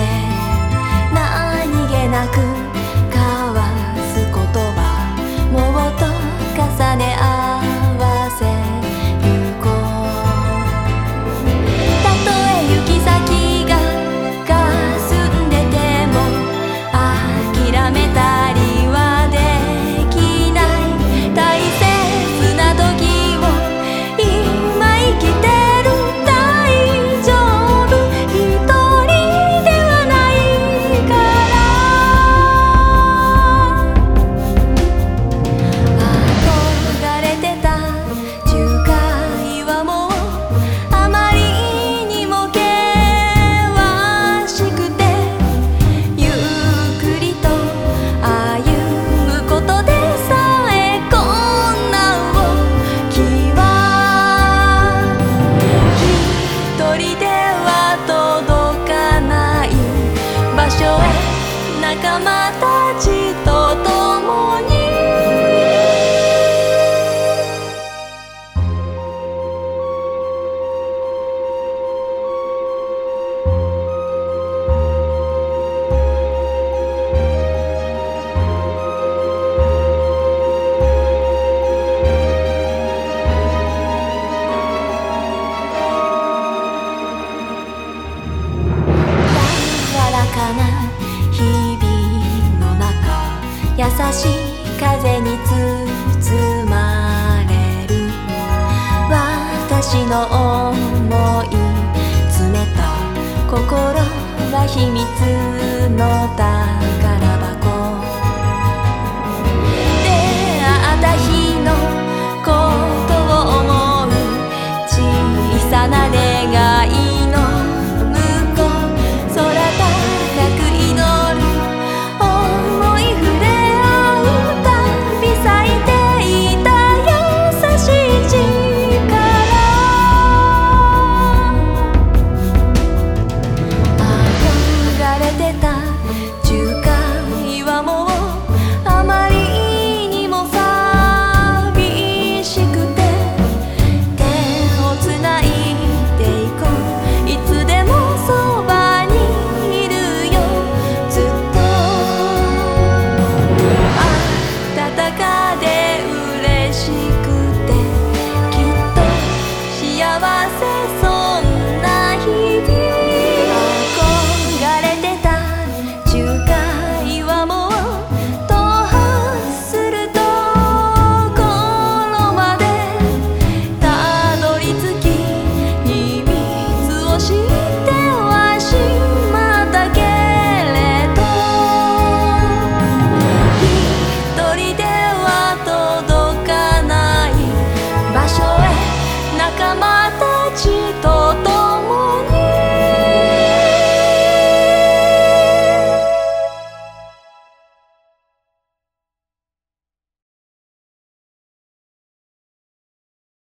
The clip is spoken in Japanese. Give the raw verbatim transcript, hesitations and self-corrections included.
何気なく交わす言葉もっと重ね合わせゆこう。たとえ行き先が霞んでても諦めたりはできない。大切な時を今生きて仲間たちと共に柔らかな日々の中、優しい風に包まれる私の想い、詰めた心は秘密の